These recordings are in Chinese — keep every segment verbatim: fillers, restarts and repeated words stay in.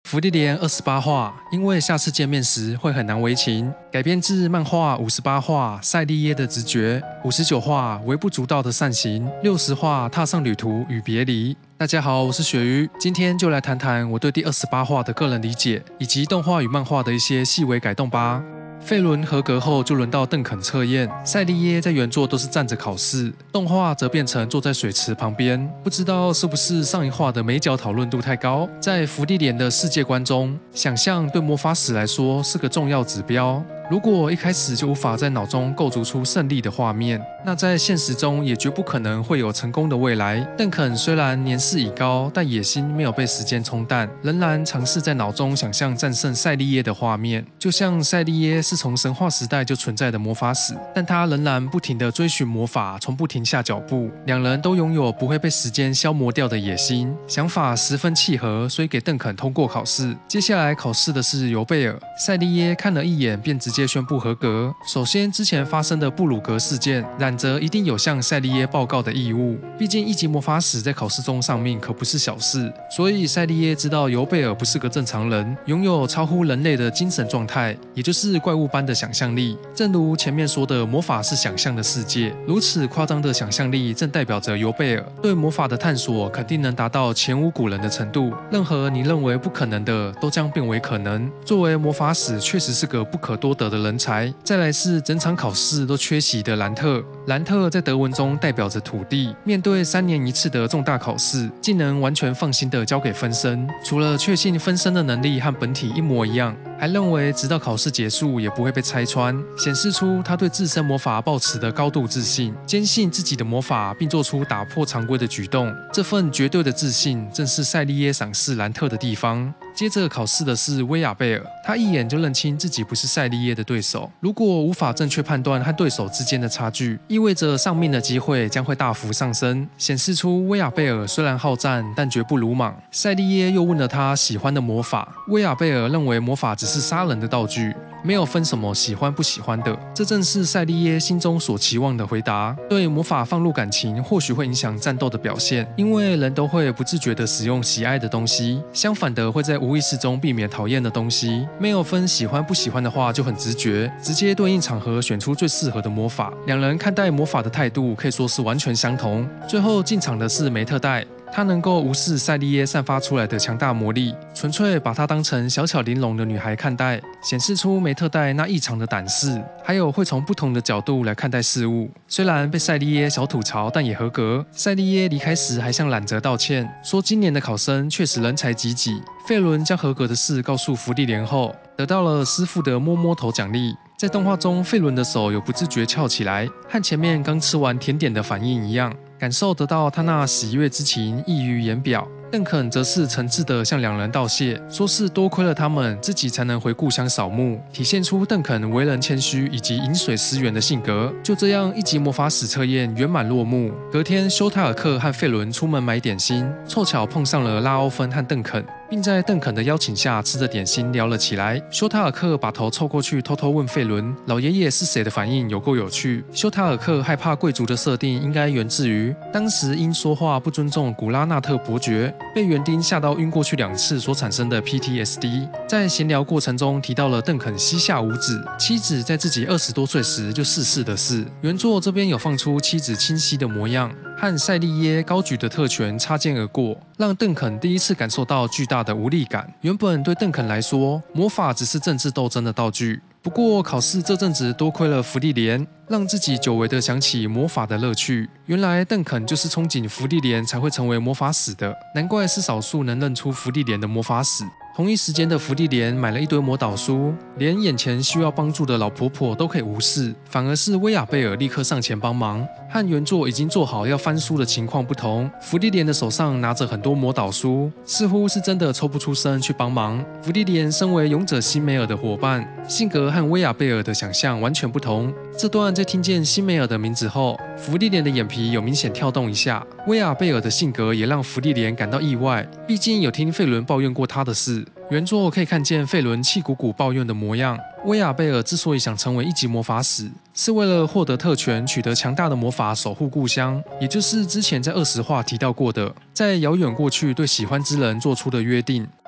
福利莲二十八话，因为下次见面时会很难为情，改编自漫画五十八话赛利耶的直觉，五十九话微不足道的善行，六十话踏上旅途与别离。大家好，我是鳕鱼，今天就来谈谈我对第二十八话的个人理解，以及动画与漫画的一些细微改动吧。费伦合格后，就轮到邓肯测验。赛利耶在原作都是站着考试，动画则变成坐在水池旁边。不知道是不是上一话的美角讨论度太高？在福利莲的世界观中，想象对魔法使来说是个重要指标。如果一开始就无法在脑中构筑出胜利的画面，那在现实中也绝不可能会有成功的未来。邓肯虽然年事已高，但野心没有被时间冲淡，仍然尝试在脑中想象战胜赛利耶的画面。就像赛利耶是从神话时代就存在的魔法使，但他仍然不停地追寻魔法，从不停下脚步。两人都拥有不会被时间消磨掉的野心，想法十分契合，所以给邓肯通过考试。接下来考试的是尤贝尔，赛利耶看了一眼便直接宣布合格。首先，之前发生的布鲁格事件，冉泽一定有向赛利耶报告的义务，毕竟一级魔法使在考试中丧命可不是小事。所以赛利耶知道尤贝尔不是个正常人，拥有超乎人类的精神状态，也就是怪物般的想象力。正如前面说的，魔法是想象的世界，如此夸张的想象力，正代表着尤贝尔对魔法的探索肯定能达到前无古人的程度。任何你认为不可能的，都将变为可能。作为魔法使，确实是个不可多得的人才。再来是整场考试都缺席的兰特，兰特在德文中代表着土地，面对三年一次的重大考试，竟能完全放心的交给分身。除了确信分身的能力和本体一模一样，还认为直到考试结束也不会被拆穿，显示出他对自身魔法抱持的高度自信，坚信自己的魔法，并做出打破常规的举动。这份绝对的自信，正是赛利耶赏识兰特的地方。接着考试的是威亚贝尔，他一眼就认清自己不是赛利耶的对手。如果无法正确判断和对手之间的差距，意味着丧命的机会将会大幅上升，显示出威亚贝尔虽然好战，但绝不鲁莽。赛利耶又问了他喜欢的魔法，威亚贝尔认为魔法只是杀人的道具，没有分什么喜欢不喜欢的。这正是赛利耶心中所期望的回答。对魔法放入感情，或许会影响战斗的表现，因为人都会不自觉地使用喜爱的东西，相反的会在无意识中避免讨厌的东西。没有分喜欢不喜欢的话，就很直觉，直接对应场合选出最适合的魔法。两人看待魔法的态度可以说是完全相同。最后进场的是梅特戴，她能够无视赛利耶散发出来的强大魔力，纯粹把她当成小巧玲珑的女孩看待，显示出梅特戴那异常的胆识，还有会从不同的角度来看待事物。虽然被赛利耶小吐槽，但也合格。赛利耶离开时还向冉泽道歉，说今年的考生确实人才济济。费伦将合格的事告诉福利莲后，得到了师傅的摸摸头奖励。在动画中，费伦的手有不自觉翘起来，和前面刚吃完甜点的反应一样，感受得到他那喜悦之情溢于言表。邓肯则是诚挚地向两人道谢，说是多亏了他们，自己才能回故乡扫墓，体现出邓肯为人谦虚以及饮水思源的性格。就这样，一级魔法使测验圆满落幕。隔天，休塔尔克和费伦出门买点心，凑巧碰上了拉欧芬和邓肯，并在邓肯的邀请下吃着点心聊了起来。休塔尔克把头凑过去偷偷问费伦老爷爷是谁的反应有够有趣。休塔尔克害怕贵族的设定应该源自于当时因说话不尊重古拉纳特伯爵，被园丁吓到晕过去两次所产生的 P T S D。 在闲聊过程中提到了邓肯膝下无子，妻子在自己二十多岁时就逝世的事。原作这边有放出妻子清晰的模样，和赛利耶高举的特权擦肩而过，让邓肯第一次感受到巨大的无力感。原本对邓肯来说，魔法只是政治斗争的道具，不过考试这阵子多亏了福利莲，让自己久违地想起魔法的乐趣。原来邓肯就是憧憬福利莲才会成为魔法使的，难怪是少数能认出福利莲的魔法使。同一时间的福利莲买了一堆魔导书，连眼前需要帮助的老婆婆都可以无视，反而是威亚贝尔立刻上前帮忙。和原作已经做好要翻书的情况不同，福利莲的手上拿着很多魔导书，似乎是真的抽不出身去帮忙。福利莲身为勇者辛梅尔的伙伴，性格和威亚贝尔的想象完全不同。这段在听见辛梅尔的名字后，福利莲的眼皮有明显跳动一下。威亚贝尔的性格也让福利莲感到意外，毕竟有听费伦抱怨过他的事。原作可以看见费伦气鼓鼓抱怨的模样。威亚贝尔之所以想成为一级魔法使，是为了获得特权，取得强大的魔法，守护故乡，也就是之前在二十话提到过的，在遥远过去对喜欢之人做出的约定。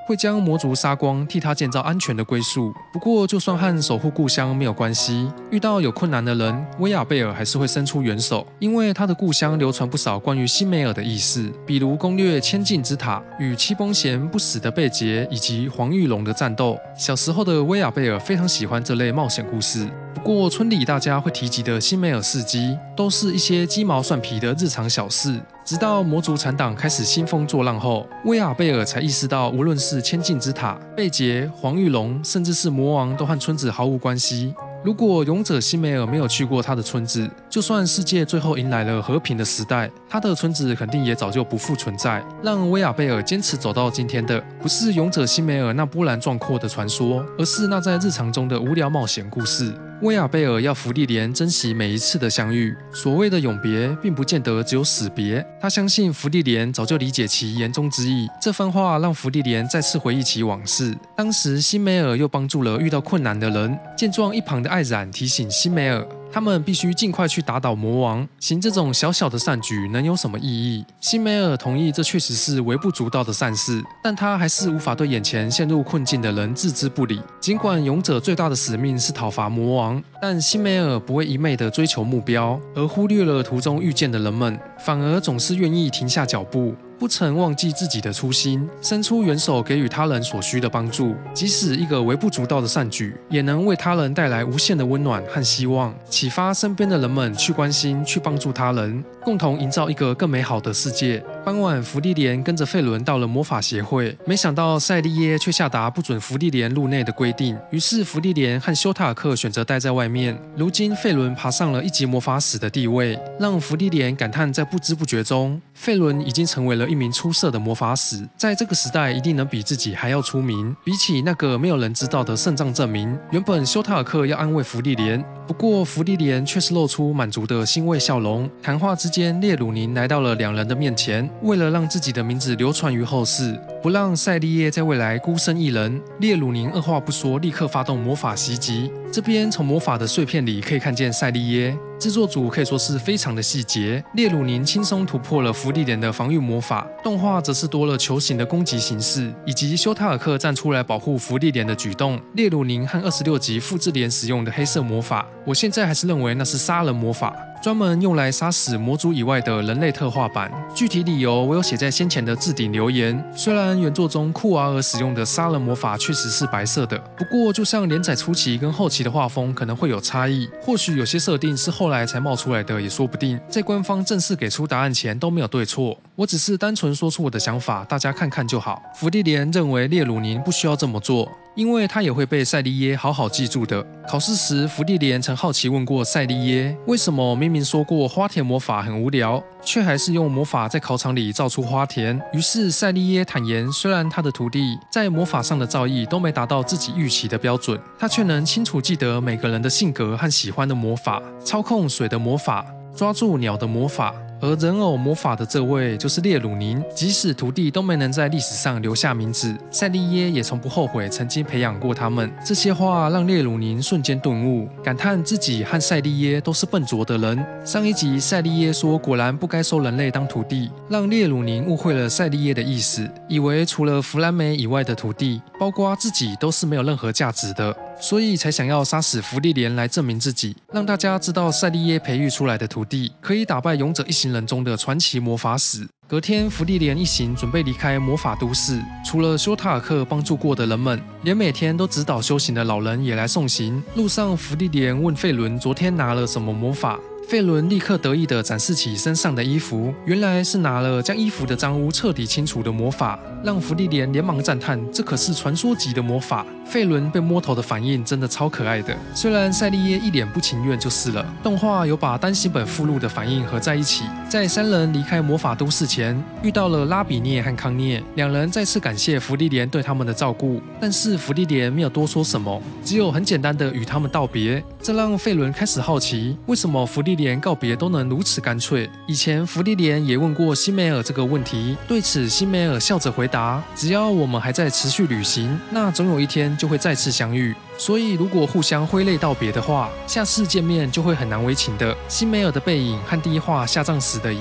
会将魔族杀光，替他建造安全的归宿。不过，就算和守护故乡没有关系，遇到有困难的人，威亚贝尔还是会伸出援手，因为他的故乡流传不少关于辛梅尔的轶事，比如攻略千境之塔、与七崩贤不死的贝杰以及黄玉龙的战斗。小时候的威亚贝尔非常喜欢这类冒险故事。不过，村里大家会提及的辛梅尔事迹，都是一些鸡毛蒜皮的日常小事。直到魔族残党开始兴风作浪后，威亚贝尔才意识到，无论是千境之塔、贝杰、黄玉龙，甚至是魔王，都和村子毫无关系。如果勇者辛梅尔没有去过他的村子，就算世界最后迎来了和平的时代，他的村子肯定也早就不复存在。让威亚贝尔坚持走到今天的，不是勇者辛梅尔那波澜壮阔的传说，而是那在日常中的无聊冒险故事。威亚贝尔要芙莉莲珍惜每一次的相遇，所谓的永别，并不见得只有死别。他相信芙莉莲早就理解其言中之意。这番话让芙莉莲再次回忆起往事。当时辛梅尔又帮助了遇到困难的人。见状，一旁的艾冉提醒辛梅尔，他们必须尽快去打倒魔王。行这种小小的善举能有什么意义？辛梅尔同意，这确实是微不足道的善事，但他还是无法对眼前陷入困境的人置之不理。尽管勇者最大的使命是讨伐魔王，但辛梅尔不会一昧地追求目标，而忽略了途中遇见的人们，反而总是愿意停下脚步。不曾忘记自己的初心，伸出援手给予他人所需的帮助，即使一个微不足道的善举，也能为他人带来无限的温暖和希望，启发身边的人们去关心、去帮助他人，共同营造一个更美好的世界。傍晚，芙莉莲跟着费伦到了魔法协会，没想到赛利耶却下达不准芙莉莲入内的规定，于是芙莉莲和修塔尔克选择待在外面。如今，费伦爬上了一级魔法使的地位，让芙莉莲感叹，在不知不觉中，费伦已经成为了一名出色的魔法使，在这个时代一定能比自己还要出名。比起那个没有人知道的圣杖证明，原本修塔尔克要安慰芙莉莲，不过芙莉莲却是露出满足的欣慰笑容。谈话之间，列鲁宁来到了两人的面前，为了让自己的名字流传于后世，不让赛利耶在未来孤身一人，列鲁宁二话不说，立刻发动魔法袭击。这边从魔法的碎片里可以看见赛利耶。制作组可以说是非常的细节，列鲁宁轻松突破了芙莉莲的防御魔法，动画则是多了球形的攻击形式，以及修塔尔克站出来保护芙莉莲的举动。列鲁宁和二十六级复制莲使用的黑色魔法，我现在还是认为那是杀人魔法，专门用来杀死魔族以外的人类特化版。具体理由我有写在先前的置顶留言。虽然原作中库瓦尔使用的杀人魔法确实是白色的，不过就像连载初期跟后期的画风可能会有差异，或许有些设定是后来才冒出来的也说不定。在官方正式给出答案前都没有对错，我只是单纯说出我的想法，大家看看就好。芙莉莲认为列鲁宁不需要这么做，因为他也会被赛利耶好好记住的。考试时，芙莉莲曾好奇问过赛利耶，为什么明明说过花田魔法很无聊，却还是用魔法在考场里造出花田？于是赛利耶坦言，虽然他的徒弟在魔法上的造诣都没达到自己预期的标准，他却能清楚记得每个人的性格和喜欢的魔法，操控水的魔法，抓住鸟的魔法。而人偶魔法的这位就是列鲁宁，即使徒弟都没能在历史上留下名字，赛利耶也从不后悔曾经培养过他们。这些话让列鲁宁瞬间顿悟，感叹自己和赛利耶都是笨拙的人。上一集赛利耶说果然不该收人类当徒弟，让列鲁宁误会了赛利耶的意思，以为除了弗兰梅以外的徒弟，包括自己都是没有任何价值的，所以才想要杀死芙莉莲来证明自己，让大家知道赛利耶培育出来的徒弟可以打败勇者一行人中的传奇魔法使。隔天，芙莉莲一行准备离开魔法都市，除了修塔尔克帮助过的人们，连每天都指导修行的老人也来送行。路上，芙莉莲问费伦昨天拿了什么魔法。费伦立刻得意地展示起身上的衣服，原来是拿了将衣服的脏污彻底清除的魔法，让芙莉莲连忙赞叹，这可是传说级的魔法。费伦被摸头的反应真的超可爱的，虽然赛利耶一脸不情愿就是了，动画有把单行本附录的反应合在一起。在三人离开魔法都市前，遇到了拉比涅和康涅，两人再次感谢芙莉莲对他们的照顾，但是芙莉莲没有多说什么，只有很简单的与他们道别。这让费伦开始好奇，为什么芙莉莲告别都能如此干脆。以前芙莉莲也问过辛梅尔这个问题，对此辛梅尔笑着回答，只要我们还在持续旅行，那总有一天就会再次相遇，所以如果互相挥泪道别的话，下次见面就会很难为情的。辛梅尔的背影和第一话下葬时的一样，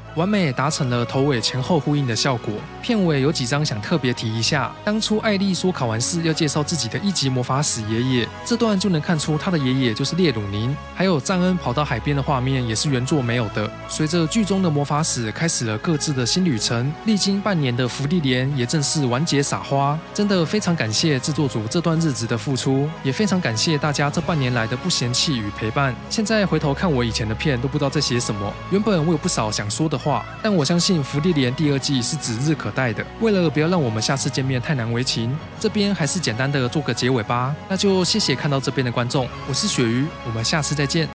完美达成了头尾前后呼应的效果。片尾有几张想特别提一下，当初艾莉说考完试要介绍自己的一级魔法使爷爷，这段就能看出他的爷爷就是列鲁宁。还有赞恩跑到海边的画面也是原作没有的。随着剧中的魔法使开始了各自的新旅程，历经半年的芙莉莲也正式完结撒花。真的非常感谢制作组这段日子的付出，也非常感谢大家这半年来的不嫌弃与陪伴。现在回头看我以前的片，都不知道在写什么。原本我有不少想说的话，但我相信芙莉莲第二季是指日可待的。为了不要让我们下次见面太难为情，这边还是简单的做个结尾吧。那就谢谢看到这边的观众，我是鳕鱼，我们下次再见。